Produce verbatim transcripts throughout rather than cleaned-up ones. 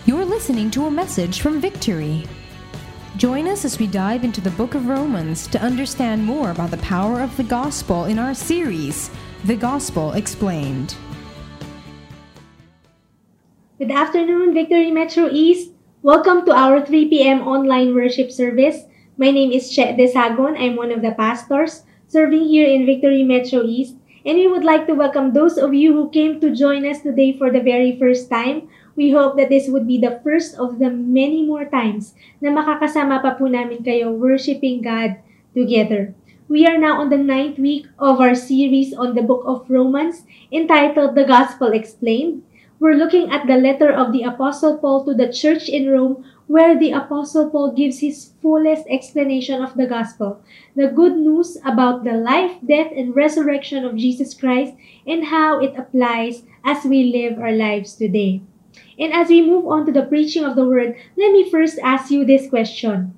You're listening to a message from Victory. Join us as we dive into the book of Romans to understand more about the power of the gospel in our series, The Gospel Explained. Good afternoon, Victory Metro East. Welcome to our three p.m. online worship service. My name is Che Desagon. I'm one of the pastors serving here in Victory Metro East. And we would like to welcome those of you who came to join us today for the very first time. We hope that this would be the first of the many more times na makakasama pa po namin kayo worshiping God together. We are now on the ninth week of our series on the book of Romans entitled The Gospel Explained. We're looking at the letter of the Apostle Paul to the church in Rome, where the Apostle Paul gives his fullest explanation of the gospel, the good news about the life, death, and resurrection of Jesus Christ, and how it applies as we live our lives today. And as we move on to the preaching of the word, let me first ask you this question.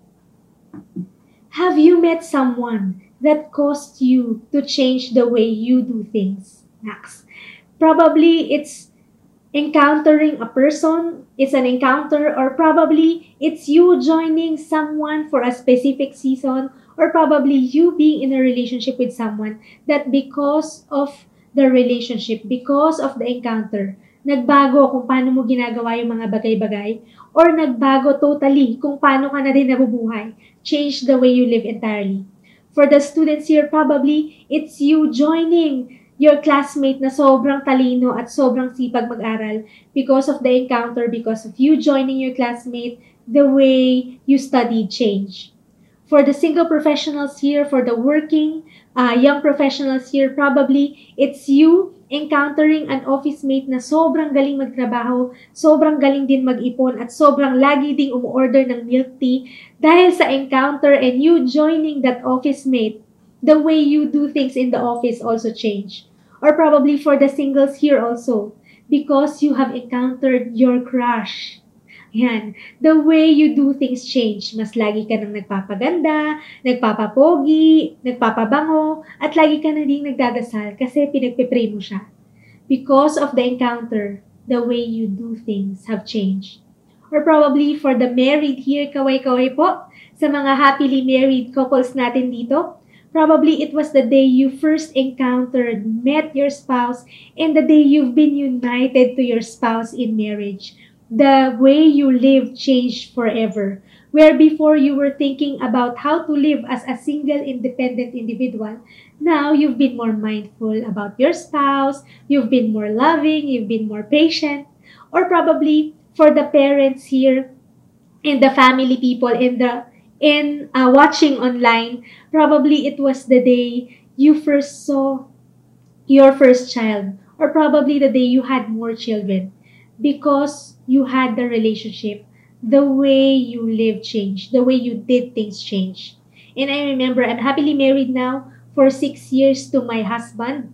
Have you met someone that caused you to change the way you do things? Next. Probably it's encountering a person, it's an encounter, or probably it's you joining someone for a specific season, or probably you being in a relationship with someone that because of the relationship, because of the encounter, nagbago kung paano mo ginagawa yung mga bagay-bagay, or nagbago totally kung paano ka na din nabubuhay, change the way you live entirely. For the students here, probably it's you joining your classmate na sobrang talino at sobrang sipag mag-aral because of the encounter, because of you joining your classmate, the way you studied change. For the single professionals here, for the working uh, young professionals here, probably it's you encountering an office mate na sobrang galing magtrabaho, sobrang galing din mag-ipon, at sobrang lagi ding umu-order ng milk tea dahil sa encounter, and you joining that office mate, the way you do things in the office also change. Or probably for the singles here also, because you have encountered your crush. Yan. The way you do things change. Mas lagi ka nang nagpapaganda, nagpapapogi, nagpapabango, at lagi ka na ding nagdadasal kasi pinagpipray mo siya. Because of the encounter, the way you do things have changed. Or probably for the married here, kaway-kaway po, sa mga happily married couples natin dito, probably it was the day you first encountered, met your spouse, and the day you've been united to your spouse in marriage. The way you live changed forever. Where before you were thinking about how to live as a single independent individual, now you've been more mindful about your spouse, you've been more loving, you've been more patient. Or probably for the parents here and the family people in the in uh, watching online, probably it was the day you first saw your first child, or probably the day you had more children, because you had the relationship, the way you live changed, the way you did things changed. And I remember I'm happily married now for six years to my husband.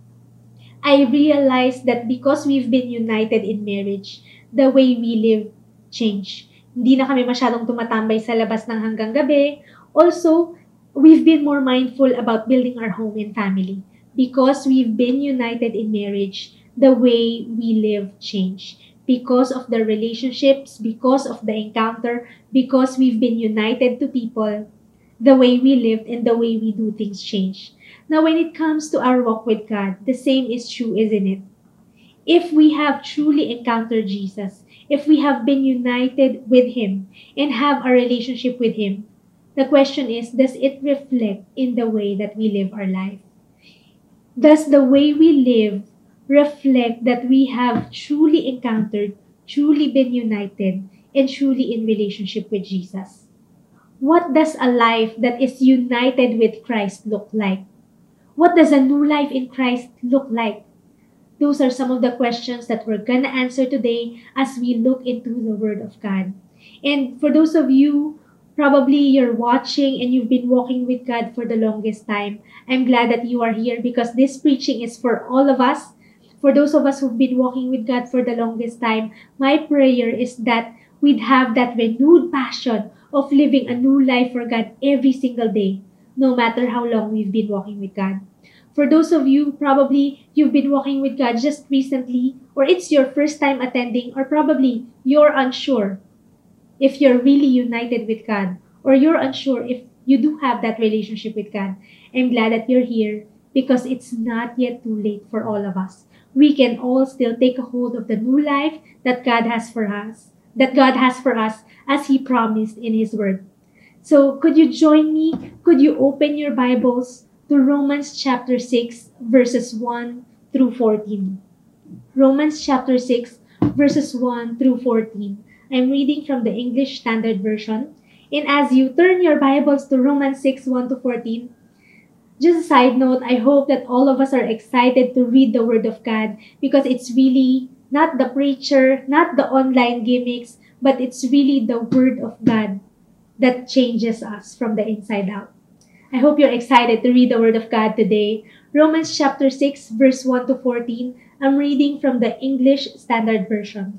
I realized that because we've been united in marriage, the way we live changed. Hindi na kami masyadong tumatambay sa labas ng hanggang gabi. Also, we've been more mindful about building our home and family. Because we've been united in marriage, the way we live changed. Because of the relationships, because of the encounter, because we've been united to people, the way we lived and the way we do things change. Now, when it comes to our walk with God, the same is true, isn't it? If we have truly encountered Jesus, if we have been united with Him and have a relationship with Him, the question is, does it reflect in the way that we live our life? Does the way we live reflect that we have truly encountered, truly been united, and truly in relationship with Jesus? What does a life that is united with Christ look like? What does a new life in Christ look like? Those are some of the questions that we're gonna answer today as we look into the Word of God. And for those of you, probably you're watching and you've been walking with God for the longest time, I'm glad that you are here because this preaching is for all of us. For those of us who've been walking with God for the longest time, my prayer is that we'd have that renewed passion of living a new life for God every single day, no matter how long we've been walking with God. For those of you, probably you've been walking with God just recently, or it's your first time attending, or probably you're unsure if you're really united with God, or you're unsure if you do have that relationship with God. I'm glad that you're here because it's not yet too late for all of us. We can all still take a hold of the new life that God has for us, that God has for us as He promised in His Word. So could you join me? Could you open your Bibles to Romans chapter six, verses one through fourteen? Romans chapter six, verses one through fourteen. I'm reading from the English Standard Version. And as you turn your Bibles to Romans six, one to fourteen, just a side note, I hope that all of us are excited to read the Word of God because it's really not the preacher, not the online gimmicks, but it's really the Word of God that changes us from the inside out. I hope you're excited to read the Word of God today. Romans chapter six, verse one to fourteen. I'm reading from the English Standard Version.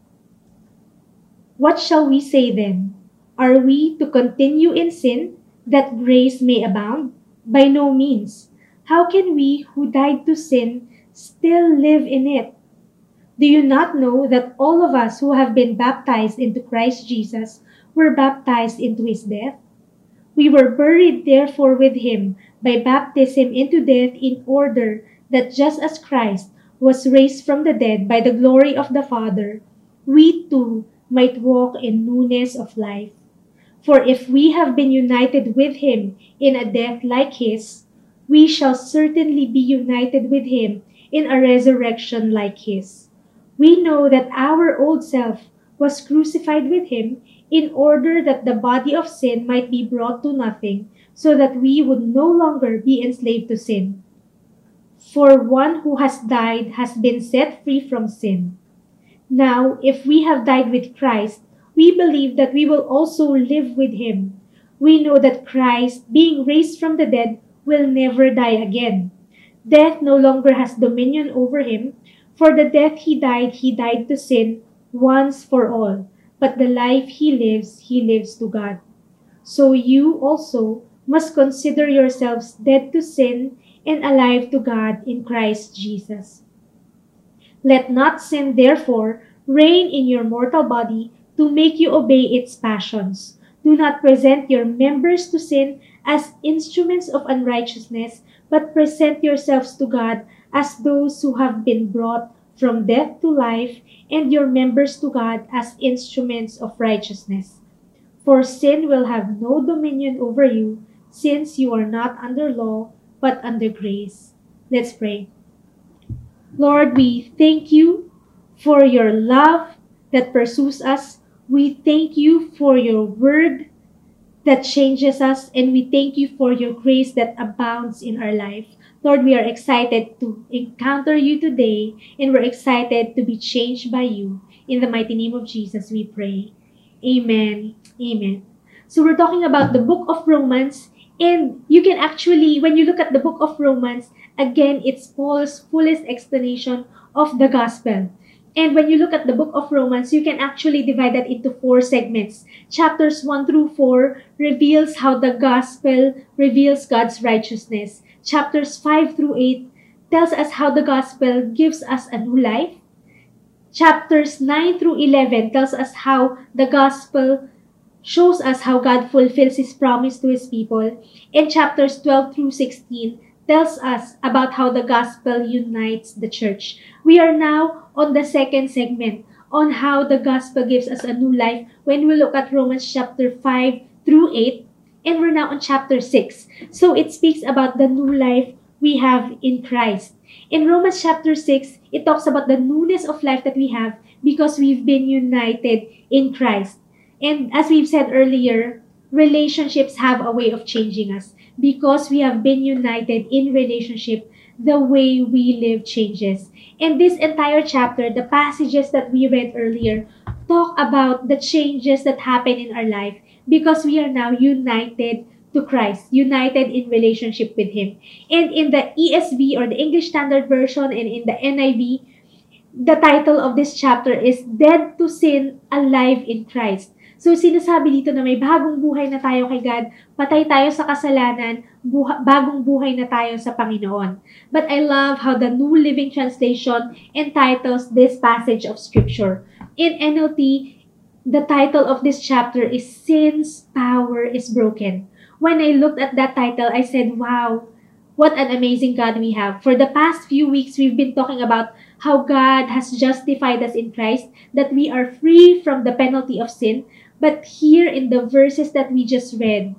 What shall we say then? Are we to continue in sin that grace may abound? By no means. How can we who died to sin still live in it? Do you not know that all of us who have been baptized into Christ Jesus were baptized into His death? We were buried therefore with Him by baptism into death, in order that just as Christ was raised from the dead by the glory of the Father, we too might walk in newness of life. For if we have been united with Him in a death like His, we shall certainly be united with Him in a resurrection like His. We know that our old self was crucified with Him in order that the body of sin might be brought to nothing, so that we would no longer be enslaved to sin. For one who has died has been set free from sin. Now, if we have died with Christ, we believe that we will also live with Him. We know that Christ, being raised from the dead, will never die again. Death no longer has dominion over Him. For the death He died, He died to sin once for all. But the life He lives, He lives to God. So you also must consider yourselves dead to sin and alive to God in Christ Jesus. Let not sin, therefore, reign in your mortal body to make you obey its passions. Do not present your members to sin as instruments of unrighteousness, but present yourselves to God as those who have been brought from death to life, and your members to God as instruments of righteousness. For sin will have no dominion over you, since you are not under law, but under grace. Let's pray. Lord, we thank you for your love that pursues us. We thank you for your word that changes us, and we thank you for your grace that abounds in our life. Lord, we are excited to encounter you today, and we're excited to be changed by you. In the mighty name of Jesus, we pray. Amen. Amen. So we're talking about the book of Romans, and you can actually, when you look at the book of Romans, again, it's Paul's fullest explanation of the gospel. And when you look at the book of Romans, you can actually divide that into four segments. Chapters one through four reveals how the gospel reveals God's righteousness. Chapters five through eight tells us how the gospel gives us a new life. Chapters nine through eleven tells us how the gospel shows us how God fulfills His promise to His people. And chapters twelve through sixteen tells us about how the gospel unites the church. We are now on the second segment on how the gospel gives us a new life when we look at Romans chapter five through eight, and we're now on chapter six. So it speaks about the new life we have in Christ. In Romans chapter six, it talks about the newness of life that we have because we've been united in Christ. And as we've said earlier, relationships have a way of changing us. Because we have been united in relationship, the way we live changes. And this entire chapter, the passages that we read earlier, talk about the changes that happen in our life because we are now united to Christ, united in relationship with Him. And in the E S V, or the English Standard Version, and in the N I V, the title of this chapter is Dead to Sin, Alive in Christ. So, sinasabi dito na may bagong buhay na tayo kay God, patay tayo sa kasalanan, buha- bagong buhay na tayo sa Panginoon. But I love how the New Living Translation entitles this passage of Scripture. In N L T, the title of this chapter is Sin's Power is Broken. When I looked at that title, I said, wow, what an amazing God we have. For the past few weeks, we've been talking about how God has justified us in Christ, that we are free from the penalty of sin. But here in the verses that we just read,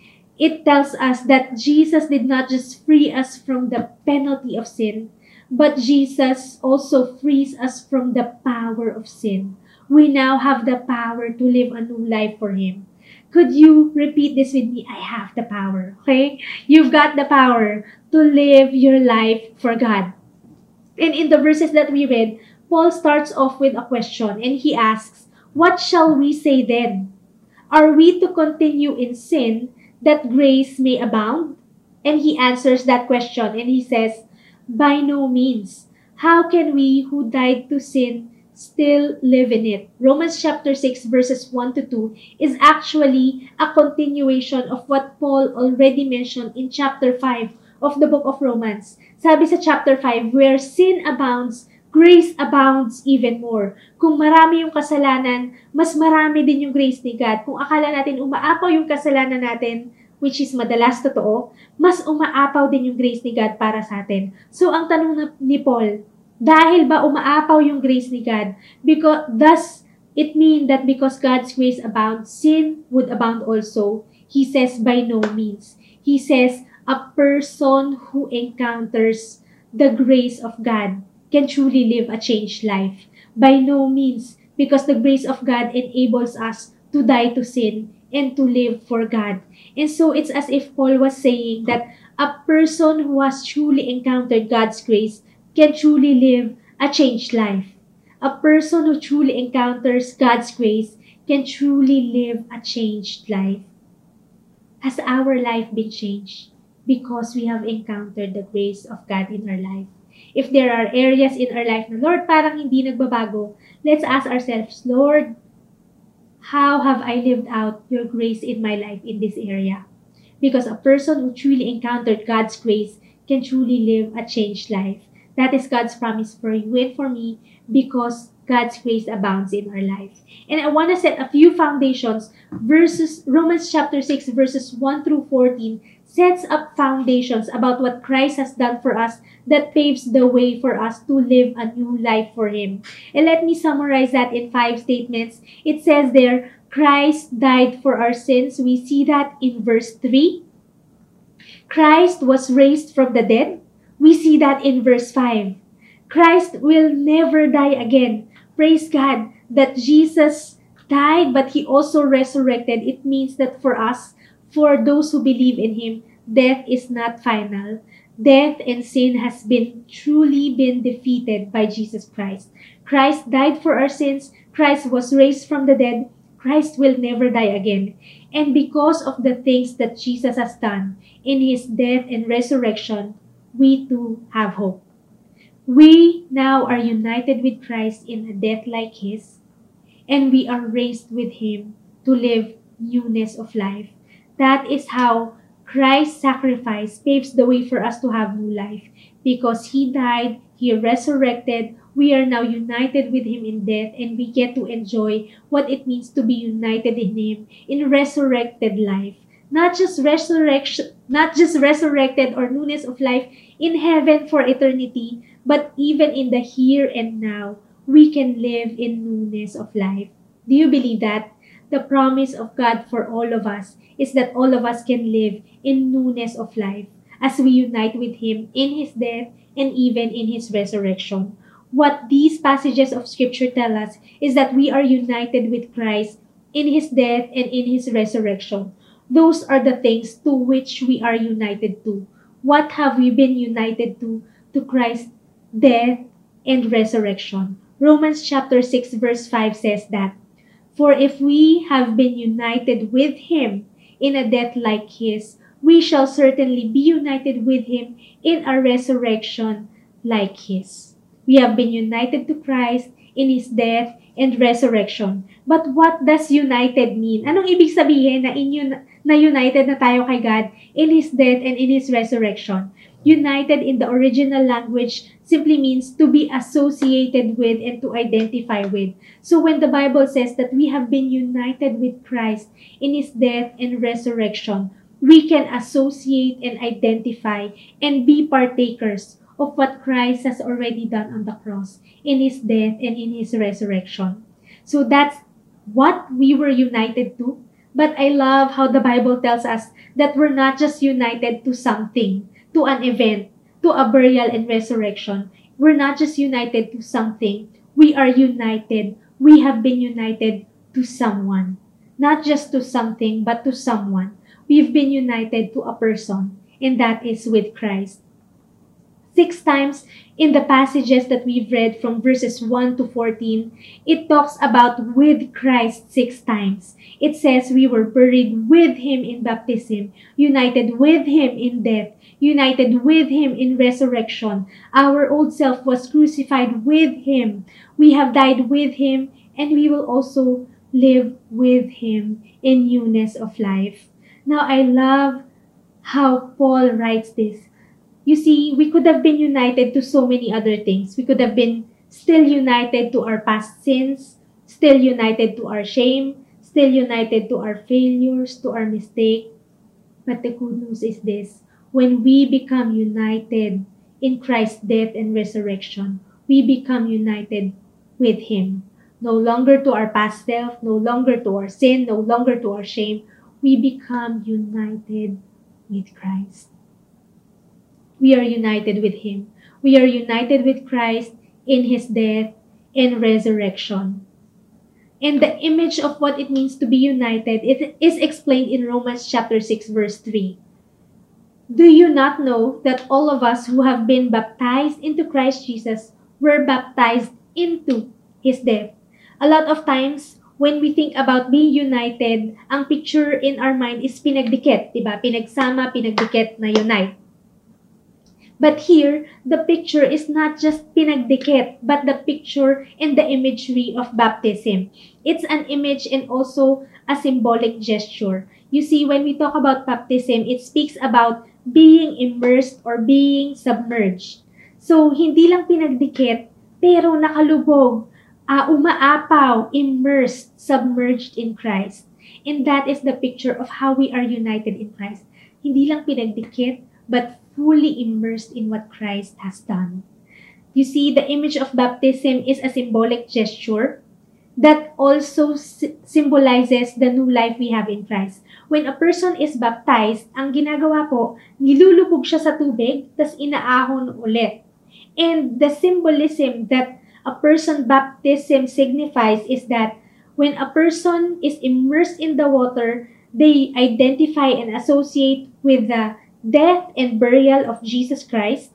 it tells us that Jesus did not just free us from the penalty of sin, but Jesus also frees us from the power of sin. We now have the power to live a new life for Him. Could you repeat this with me? I have the power, okay? You've got the power to live your life for God. And in the verses that we read, Paul starts off with a question and he asks, what shall we say then? Are we to continue in sin that grace may abound? And he answers that question and he says, by no means. How can we who died to sin still live in it? Romans chapter six verses one to two is actually a continuation of what Paul already mentioned in chapter five of the book of Romans. Sabi sa chapter five, where sin abounds, grace abounds even more. Kung marami yung kasalanan, mas marami din yung grace ni God. Kung akala natin umaapaw yung kasalanan natin, which is madalas totoo, mas umaapaw din yung grace ni God para sa atin. So ang tanong na, ni Paul, dahil ba umaapaw yung grace ni God? Because thus it mean that because God's grace abounds, sin would abound also. He says by no means. He says a person who encounters the grace of God can truly live a changed life. By no means, because the grace of God enables us to die to sin and to live for God. And so it's as if Paul was saying that a person who has truly encountered God's grace can truly live a changed life. A person who truly encounters God's grace can truly live a changed life. Has our life been changed because we have encountered the grace of God in our life? If there are areas in our life na, Lord, parang hindi nagbabago, let's ask ourselves, Lord, how have I lived out your grace in my life in this area? Because a person who truly encountered God's grace can truly live a changed life. That is God's promise for you and for me because God's grace abounds in our life. And I want to set a few foundations. Verses Romans chapter six verses one through fourteen sets up foundations about what Christ has done for us that paves the way for us to live a new life for Him. And let me summarize that in five statements. It says there, Christ died for our sins. We see that in verse three. Christ was raised from the dead. We see that in verse five. Christ will never die again. Praise God that Jesus died, but He also resurrected. It means that for us, for those who believe in Him, death is not final. Death and sin has been truly been defeated by Jesus Christ. Christ died for our sins. Christ was raised from the dead. Christ will never die again. And because of the things that Jesus has done in His death and resurrection, we too have hope. We now are united with Christ in a death like His, and we are raised with Him to live newness of life. That is how Christ's sacrifice paves the way for us to have new life. Because He died, He resurrected, we are now united with Him in death, and we get to enjoy what it means to be united in Him in resurrected life. Not just resurrection, not just resurrected or newness of life in heaven for eternity, but even in the here and now, we can live in newness of life. Do you believe that? The promise of God for all of us is that all of us can live in newness of life as we unite with Him in His death and even in His resurrection. What these passages of Scripture tell us is that we are united with Christ in His death and in His resurrection. Those are the things to which we are united to. What have we been united to? To Christ's death and resurrection. Romans chapter six verse five says that, for if we have been united with Him in a death like His, we shall certainly be united with Him in a resurrection like His. We have been united to Christ in His death and resurrection. But what does united mean? Anong ibig sabihin na, in, na united na tayo kay God in His death and in His resurrection? United in the original language simply means to be associated with and to identify with. So when the Bible says that we have been united with Christ in His death and resurrection, we can associate and identify and be partakers of what Christ has already done on the cross in His death and in His resurrection. So that's what we were united to. But I love how the Bible tells us that we're not just united to something, to an event, to a burial and resurrection. We're not just united to something. We are united. We have been united to someone. Not just to something, but to someone. We've been united to a person, and that is with Christ. Six times in the passages that we've read from verses one to fourteen, it talks about with Christ six times. It says we were buried with Him in baptism, united with Him in death, united with Him in resurrection. Our old self was crucified with Him. We have died with Him, and we will also live with Him in newness of life. Now, I love how Paul writes this. You see, we could have been united to so many other things. We could have been still united to our past sins, still united to our shame, still united to our failures, to our mistake. But the good news is this. When we become united in Christ's death and resurrection, we become united with Him. No longer to our past self, no longer to our sin, no longer to our shame. We become united with Christ. We are united with Him. We are united with Christ in His death and resurrection. And the image of what it means to be united it is explained in Romans chapter six verse three. Do you not know that all of us who have been baptized into Christ Jesus were baptized into His death? A lot of times, when we think about being united, ang picture in our mind is pinagdikit, diba? Pinagsama, pinagdikit na unite. But here, the picture is not just pinagdikit, but the picture and the imagery of baptism. It's an image and also a symbolic gesture. You see, when we talk about baptism, it speaks about being immersed or being submerged. So, hindi lang pinagdikit, pero nakalubog, uh, umaapaw, immersed, submerged in Christ. And that is the picture of how we are united in Christ. Hindi lang pinagdikit, but fully immersed in what Christ has done. You see, the image of baptism is a symbolic gesture that also symbolizes the new life we have in Christ. When a person is baptized, ang ginagawa po, nilulubog siya sa tubig, tas inaahon ulit. And the symbolism that a person baptism signifies is that when a person is immersed in the water, they identify and associate with the death and burial of Jesus Christ.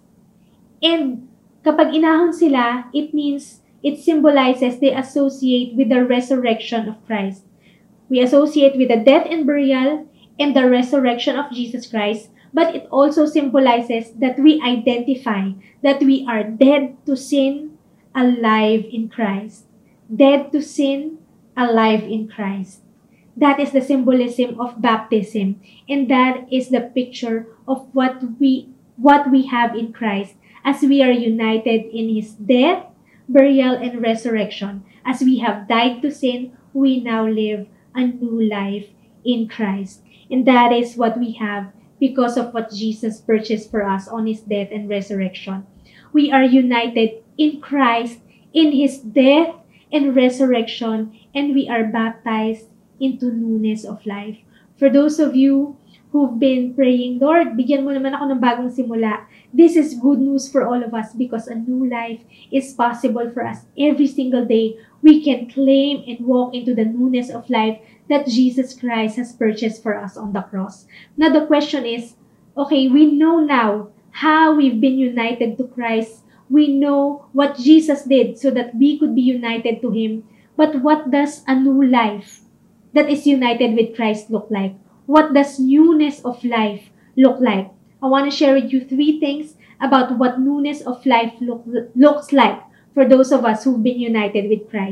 And kapag inahon sila, it means, it symbolizes they associate with the resurrection of Christ. We associate with the death and burial and the resurrection of Jesus Christ, but it also symbolizes that we identify that we are dead to sin, alive in Christ. Dead to sin, alive in Christ. That is the symbolism of baptism, and that is the picture of what we what we have in Christ as we are united in His death, burial, and resurrection. As we have died to sin, we now live a new life in Christ. And that is what we have because of what Jesus purchased for us on His death and resurrection. We are united in Christ, in His death and resurrection, and we are baptized into newness of life. For those of you who've been praying, Lord, bigyan mo naman ako ng bagong simula. This is good news for all of us because a new life is possible for us every single day. We can claim and walk into the newness of life that Jesus Christ has purchased for us on the cross. Now the question is, okay, we know now how we've been united to Christ. We know what Jesus did so that we could be united to Him. But what does a new life that is united with Christ look like? What does newness of life look like? I want to share with you three things about what newness of life look, looks like for those of us who've been united with Christ.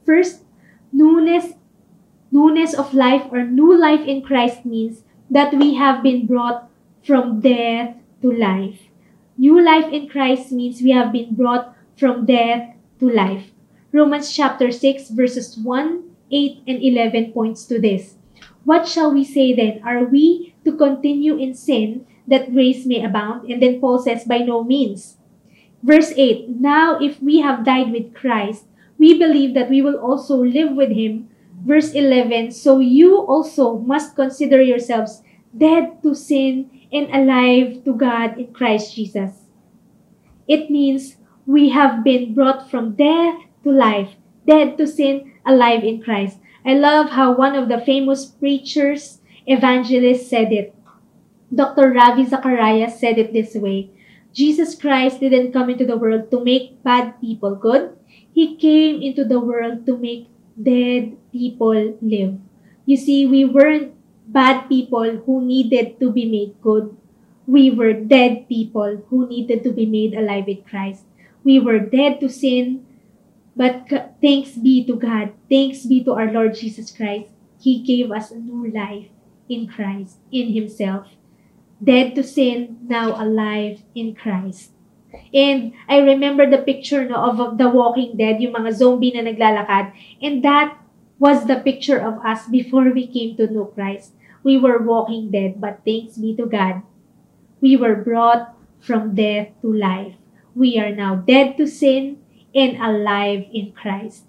First, newness, newness of life or new life in Christ means that we have been brought from death to life. New life in Christ means we have been brought from death to life. Romans chapter six verses one, eight, and eleven points to this. What shall we say then? Are we to continue in sin that grace may abound? And then Paul says, by no means. Verse eight, now if we have died with Christ, we believe that we will also live with him. Verse eleven, so you also must consider yourselves dead to sin and alive to God in Christ Jesus. It means we have been brought from death to life, dead to sin, alive in Christ. I love how one of the famous preachers, evangelists said it. Doctor Ravi Zacharias said it this way. Jesus Christ didn't come into the world to make bad people good. He came into the world to make dead people live. You see, we weren't bad people who needed to be made good. We were dead people who needed to be made alive in Christ. We were dead to sin, but thanks be to God, thanks be to our Lord Jesus Christ, He gave us a new life in Christ, in Himself. Dead to sin, now alive in Christ. And I remember the picture no, of the Walking Dead, yung mga zombie na naglalakad. And that was the picture of us before we came to know Christ. We were walking dead, but thanks be to God, we were brought from death to life. We are now dead to sin and alive in Christ.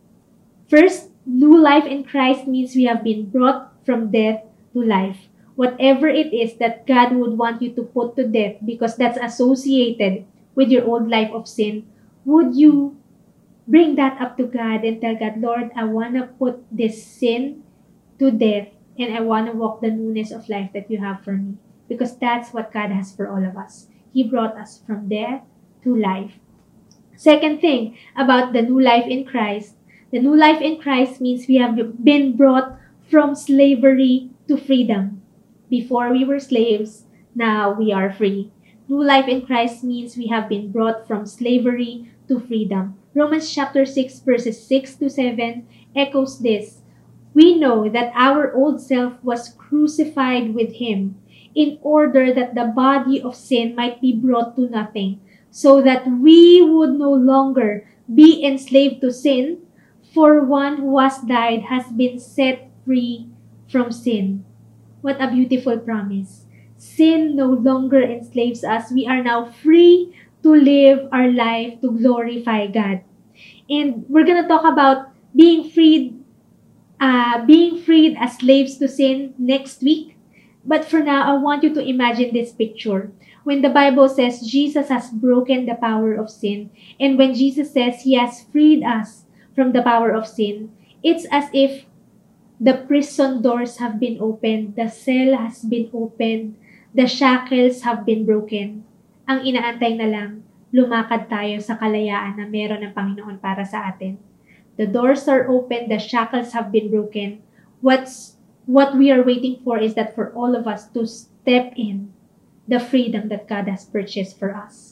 First, new life in Christ means we have been brought from death to life. Whatever it is that God would want you to put to death because that's associated with your old life of sin, would you bring that up to God and tell God, Lord, I want to put this sin to death and I want to walk the newness of life that you have for me. Because that's what God has for all of us. He brought us from death to life. Second thing about the new life in Christ, the new life in Christ means we have been brought from slavery to freedom. Before we were slaves, now we are free. New life in Christ means we have been brought from slavery to freedom. Romans chapter six verses six to seven echoes this. We know that our old self was crucified with Him in order that the body of sin might be brought to nothing, so that we would no longer be enslaved to sin, for one who has died has been set free from sin. What a beautiful promise. Sin no longer enslaves us. We are now free to live our life to glorify God. And we're going to talk about being freed, uh, being freed as slaves to sin next week. But for now, I want you to imagine this picture. When the Bible says Jesus has broken the power of sin, and when Jesus says He has freed us from the power of sin, it's as if the prison doors have been opened, the cell has been opened, the shackles have been broken. Ang inaantay na lang, lumakad tayo sa kalayaan na meron ng Panginoon para sa atin. The doors are open, the shackles have been broken. What's What we are waiting for is that for all of us to step in the freedom that God has purchased for us.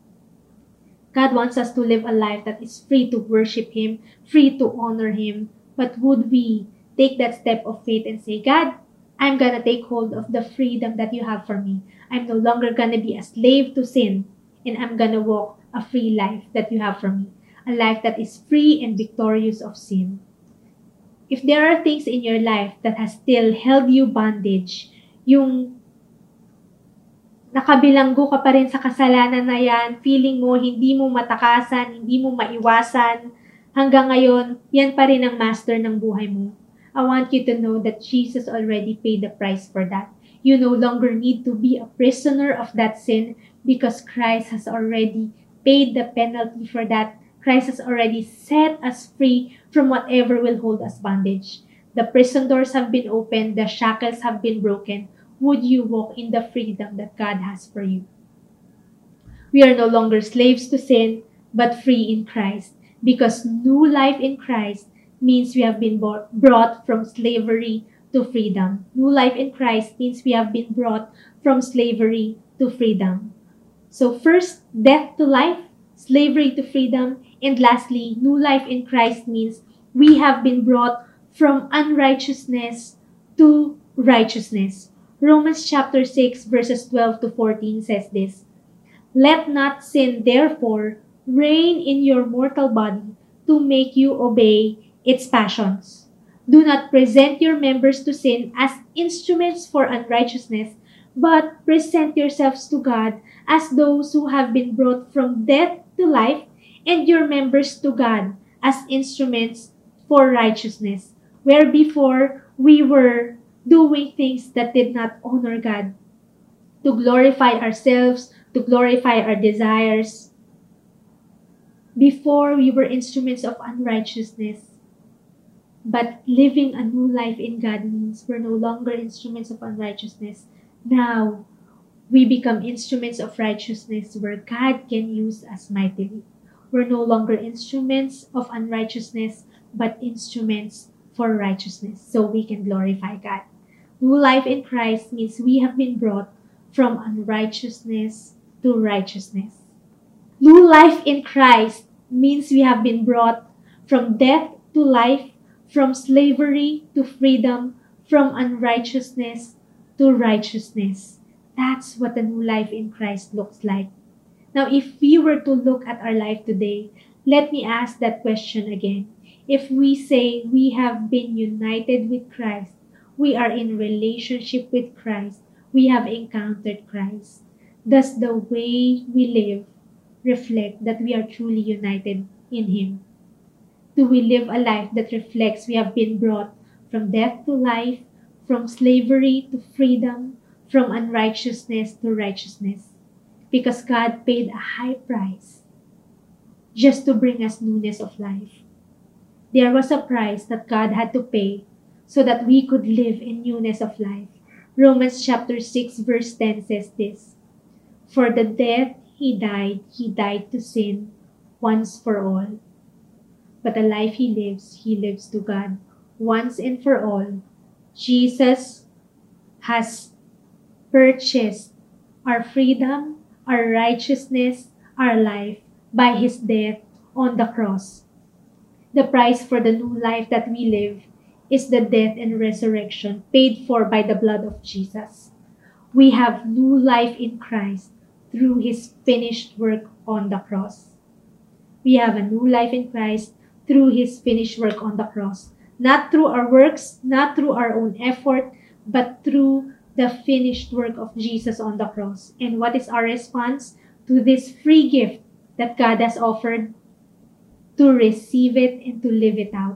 God wants us to live a life that is free to worship Him, free to honor Him. But would we take that step of faith and say, God, I'm going to take hold of the freedom that you have for me. I'm no longer going to be a slave to sin, and I'm going to walk a free life that you have for me, a life that is free and victorious of sin. If there are things in your life that has still held you bondage, yung nakabilanggo ka pa rin sa kasalanan na yan, feeling mo hindi mo matakasan, hindi mo maiwasan, hanggang ngayon, yan pa rin ang master ng buhay mo. I want you to know that Jesus already paid the price for that. You no longer need to be a prisoner of that sin because Christ has already paid the penalty for that. Christ has already set us free from whatever will hold us bondage. The prison doors have been opened. The shackles have been broken. Would you walk in the freedom that God has for you? We are no longer slaves to sin, but free in Christ. Because new life in Christ means we have been brought from slavery to freedom. New life in Christ means we have been brought from slavery to freedom. So first, death to life, slavery to freedom, and lastly, new life in Christ means We have been brought from unrighteousness to righteousness. Romans chapter six verses twelve to fourteen says this, "Let not sin therefore reign in your mortal body to make you obey its passions. Do not present your members to sin as instruments for unrighteousness, but present yourselves to God as those who have been brought from death to life, and your members to God as instruments for righteousness. Where before we were doing things that did not honor God, to glorify ourselves, to glorify our desires. Before we were instruments of unrighteousness, but living a new life in God means we're no longer instruments of unrighteousness. Now, we become instruments of righteousness where God can use us mightily. We're no longer instruments of unrighteousness, but instruments for righteousness, so we can glorify God. New life in Christ means we have been brought from unrighteousness to righteousness. New life in Christ means we have been brought from death to life, from slavery to freedom, from unrighteousness to righteousness. That's what the new life in Christ looks like. Now, if we were to look at our life today, let me ask that question again. If we say we have been united with Christ, we are in relationship with Christ, we have encountered Christ, does the way we live reflect that we are truly united in Him? Do we live a life that reflects we have been brought from death to life, from slavery to freedom, from unrighteousness to righteousness? Because God paid a high price just to bring us newness of life. There was a price that God had to pay so that we could live in newness of life. Romans chapter six verse ten says this, "For the death He died, He died to sin once for all. But the life He lives, He lives to God once and for all." Jesus has purchased our freedom, our righteousness, our life by His death on the cross. The price for the new life that we live is the death and resurrection paid for by the blood of Jesus. We have new life in Christ through His finished work on the cross. We have a new life in Christ through His finished work on the cross. Not through our works, not through our own effort, but through the finished work of Jesus on the cross. And what is our response to this free gift that God has offered? To receive it and to live it out.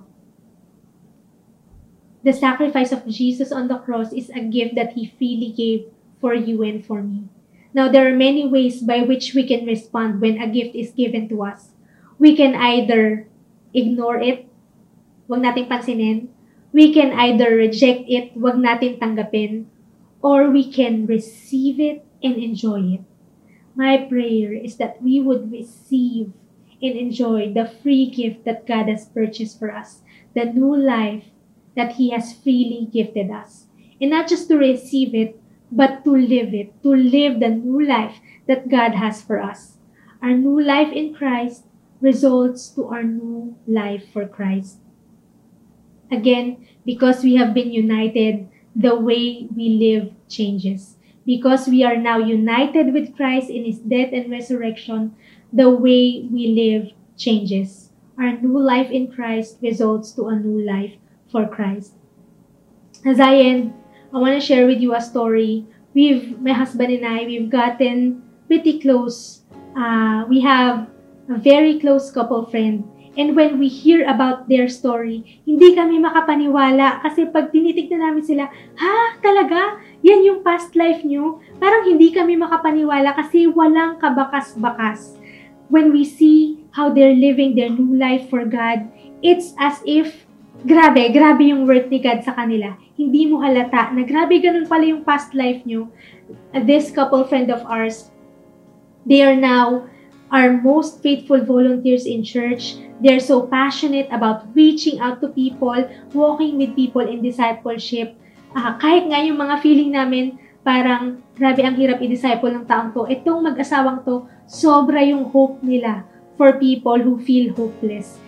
The sacrifice of Jesus on the cross is a gift that He freely gave for you and for me. Now, there are many ways by which we can respond when a gift is given to us. We can either ignore it, wag nating pansinin. We can either reject it, wag natin tanggapin. Or we can receive it and enjoy it. My prayer is that we would receive and enjoy the free gift that God has purchased for us, the new life that He has freely gifted us. And not just to receive it, but to live it, to live the new life that God has for us. Our new life in Christ results to our new life for Christ. Again, because we have been united, the way we live changes. Because we are now united with Christ in His death and resurrection, the way we live changes. Our new life in Christ results to a new life for Christ. As I end, I want to share with you a story. We've, my husband and I, we've gotten pretty close. Uh, we have a very close couple friend. And when we hear about their story, hindi kami makapaniwala kasi pag tinitignan namin sila, ha, talaga? Yan yung past life nyo? Parang hindi kami makapaniwala kasi walang kabakas-bakas. When we see how they're living their new life for God, it's as if, grabe, grabe yung worth ni God sa kanila. Hindi mo halata na grabe ganun pala yung past life nyo. This couple friend of ours, they are now our most faithful volunteers in church. They're so passionate about reaching out to people, walking with people in discipleship. Uh, kahit nga yung mga feeling namin, parang grabe ang hirap i-disciple ng taong to. Itong mag-asawang to, sobra yung hope nila for people who feel hopeless.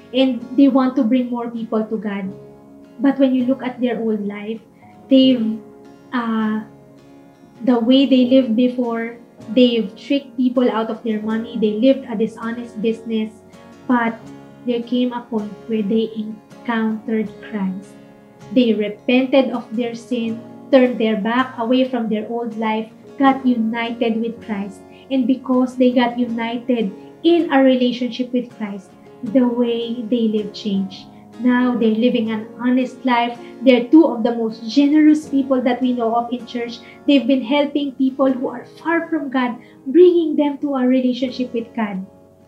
and they want to bring more people to God. But when you look at their old life, they've, uh, the way they lived before, they've tricked people out of their money, they lived a dishonest business, but there came a point where they encountered Christ. They repented of their sin, turned their back away from their old life, got united with Christ. And because they got united in a relationship with Christ, the way they live changed. Now they're living an honest life. They're two of the most generous people that we know of in church. They've been helping people who are far from God, bringing them to a relationship with God.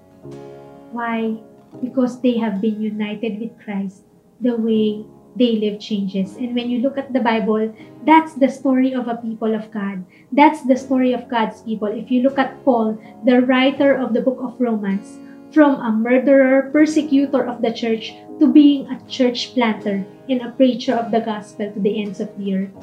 Why? Because they have been united with Christ. The way they live changes. And when you look at the Bible, that's the story of a people of God. That's the story of God's people. If you look at Paul, the writer of the book of Romans, from a murderer, persecutor of the church, to being a church planter and a preacher of the gospel to the ends of the earth.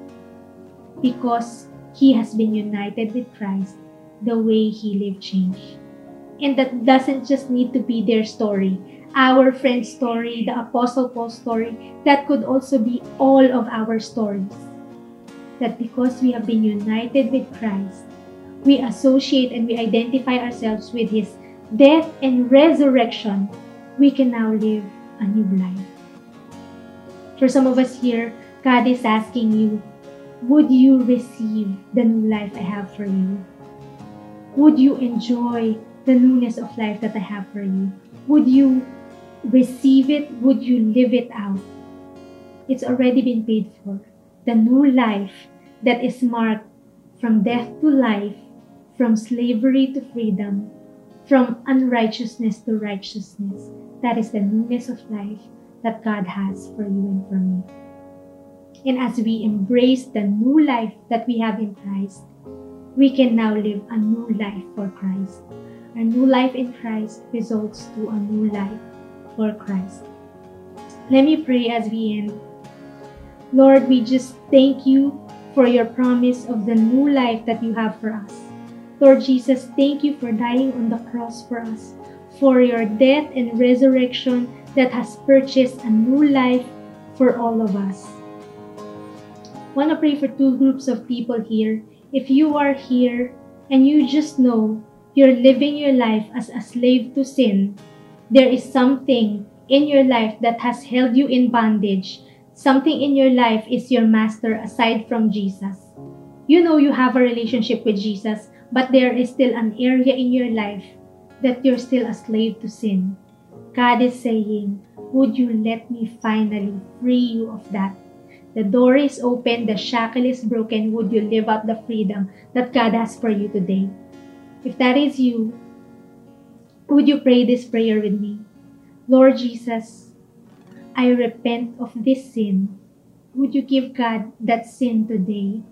Because he has been united with Christ, the way he lived changed. And that doesn't just need to be their story. Our friend's story, the Apostle Paul's story, that could also be all of our stories. That because we have been united with Christ, we associate and we identify ourselves with His death and resurrection, we can now live a new life. For some of us here, God is asking you, would you receive the new life I have for you? Would you enjoy the newness of life that I have for you? Would you receive it? Would you live it out? It's already been paid for. The new life that is marked from death to life, from slavery to freedom, from unrighteousness to righteousness. That is the newness of life that God has for you and for me. And as we embrace the new life that we have in Christ, we can now live a new life for Christ. A new life in Christ results to a new life for Christ. Let me pray as we end. Lord, we just thank you for your promise of the new life that you have for us. Lord Jesus, thank you for dying on the cross for us, for your death and resurrection that has purchased a new life for all of us. I want to pray for two groups of people here. If you are here and you just know you're living your life as a slave to sin, there is something in your life that has held you in bondage. Something in your life is your master aside from Jesus. You know you have a relationship with Jesus, but there is still an area in your life that you're still a slave to sin. God is saying, would you let me finally free you of that? The door is open, the shackle is broken. Would you live out the freedom that God has for you today? If that is you, would you pray this prayer with me? Lord Jesus, I repent of this sin. Would you give God that sin today?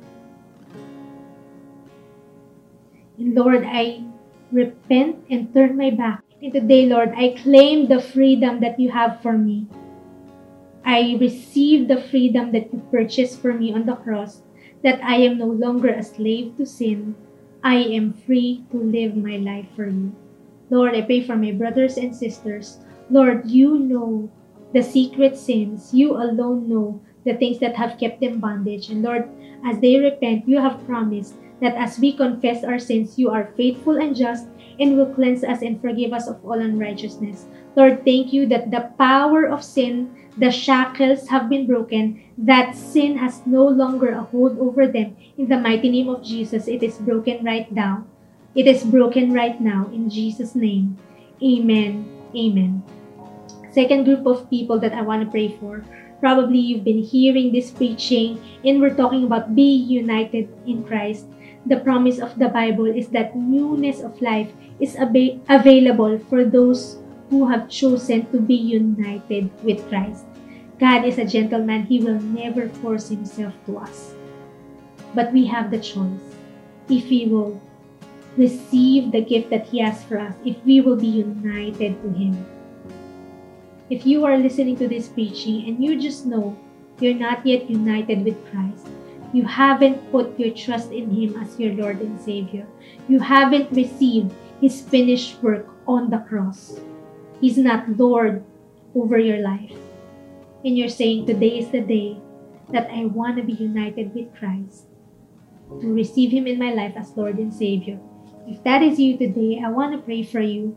And Lord, I repent and turn my back. And today, Lord, I claim the freedom that you have for me. I receive the freedom that you purchased for me on the cross, that I am no longer a slave to sin. I am free to live my life for you. Lord, I pray for my brothers and sisters. Lord, you know the secret sins. You alone know the things that have kept them bondage. And Lord, as they repent, you have promised that as we confess our sins, you are faithful and just and will cleanse us and forgive us of all unrighteousness. Lord, thank you that the power of sin, the shackles have been broken, that sin has no longer a hold over them. In the mighty name of Jesus, it is broken right now. It is broken right now in Jesus' name. Amen. Amen. Second group of people that I want to pray for. Probably you've been hearing this preaching and we're talking about being united in Christ. The promise of the Bible is that newness of life is ab- available for those who have chosen to be united with Christ. God is a gentleman. He will never force himself to us. But we have the choice. If we will receive the gift that he has for us, if we will be united to him. If you are listening to this preaching and you just know you're not yet united with Christ, you haven't put your trust in him as your Lord and Savior, you haven't received his finished work on the cross, He's not Lord over your life. And you're saying, today is the day that I want to be united with Christ, to receive Him in my life as Lord and Savior. If that is you today, I want to pray for you.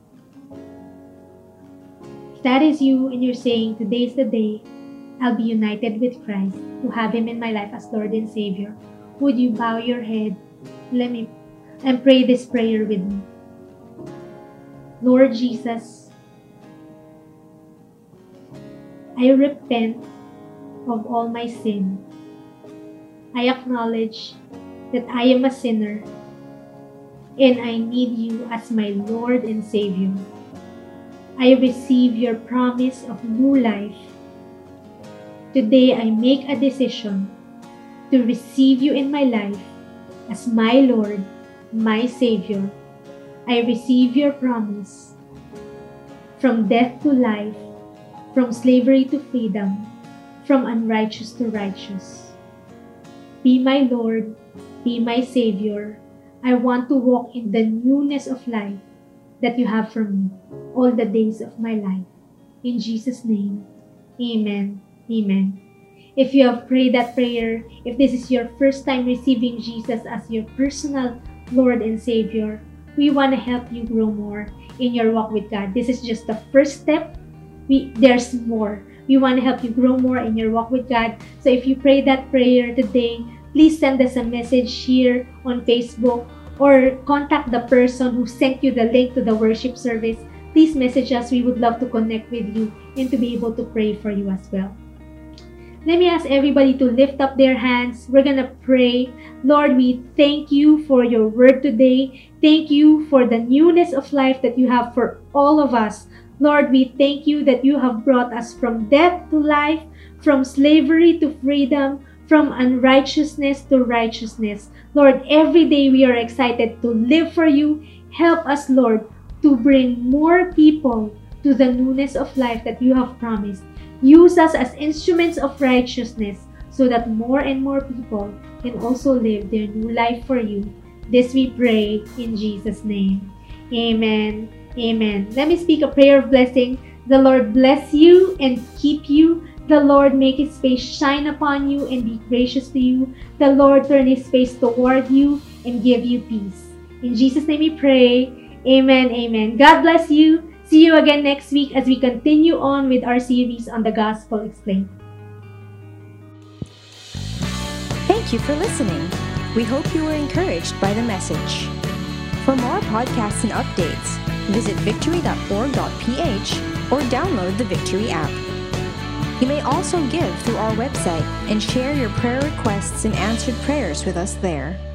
If that is you and you're saying, today is the day I'll be united with Christ, to have Him in my life as Lord and Savior, would you bow your head? Let me and pray this prayer with me. Lord Jesus, I repent of all my sin. I acknowledge that I am a sinner and I need you as my Lord and Savior. I receive your promise of new life. Today I make a decision to receive you in my life as my Lord, my Savior. I receive your promise from death to life, from slavery to freedom, from unrighteous to righteous. Be my Lord, be my Savior. I want to walk in the newness of life that you have for me all the days of my life. In Jesus' name, amen, amen. If you have prayed that prayer, if this is your first time receiving Jesus as your personal Lord and Savior, we want to help you grow more in your walk with God. This is just the first step. We, there's more. We want to help you grow more in your walk with God. So if you prayed that prayer today, please send us a message here on Facebook or contact the person who sent you the link to the worship service. Please message us. We would love to connect with you and to be able to pray for you as well. Let me ask everybody to lift up their hands. We're going to pray. Lord, we thank you for your word today. Thank you for the newness of life that you have for all of us. Lord, we thank you that you have brought us from death to life, from slavery to freedom, from unrighteousness to righteousness. Lord, every day we are excited to live for you. Help us, Lord, to bring more people to the newness of life that you have promised. Use us as instruments of righteousness so that more and more people can also live their new life for you. This we pray in Jesus' name. Amen. Amen. Let me speak a prayer of blessing. The Lord bless you and keep you. The Lord make His face shine upon you and be gracious to you. The Lord turn His face toward you and give you peace. In Jesus' name we pray. Amen. Amen. God bless you. See you again next week as we continue on with our series on the Gospel Explained. Thank you for listening. We hope you were encouraged by the message. For more podcasts and updates, visit victory dot org dot p h or download the Victory app. You may also give through our website and share your prayer requests and answered prayers with us there.